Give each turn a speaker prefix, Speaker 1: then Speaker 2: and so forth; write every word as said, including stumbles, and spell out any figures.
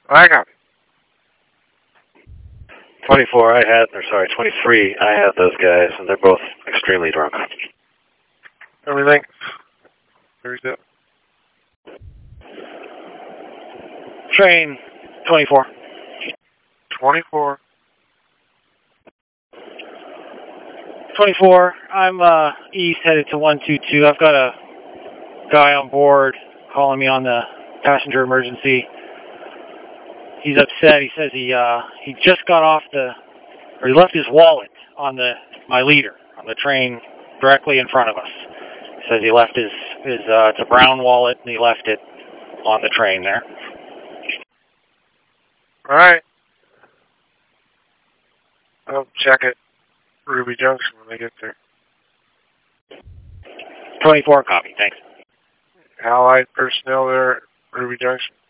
Speaker 1: I got it.
Speaker 2: twenty-four, I had, or sorry, twenty-three, I had those guys, and they're both extremely drunk.
Speaker 1: Everything. There's it.
Speaker 3: Train twenty-four.
Speaker 1: twenty-four.
Speaker 3: twenty-four, I'm uh, east headed to one two two. I've got a guy on board calling me on the passenger emergency. He's upset. He says he uh, he just got off the, or he left his wallet on the my leader on the train directly in front of us. He says he left his his uh, it's a brown wallet and he left it on the train there.
Speaker 1: All right. I'll check it. Ruby Junction when I get there.
Speaker 3: twenty-four, copy. Thanks.
Speaker 1: Allied personnel there at Ruby Junction.